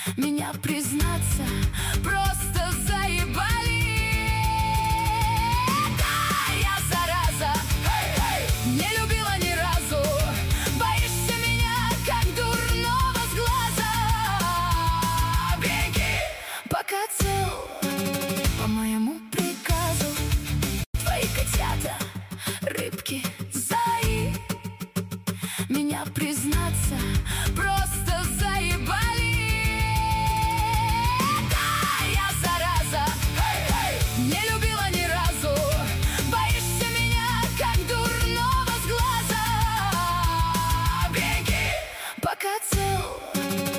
меня, признаться, просто заебали. Да, я зараза, не любила ни разу. Боишься меня, как дурного с глаза. Беги, пока цел, по моему приказу. Твои котята, рыбки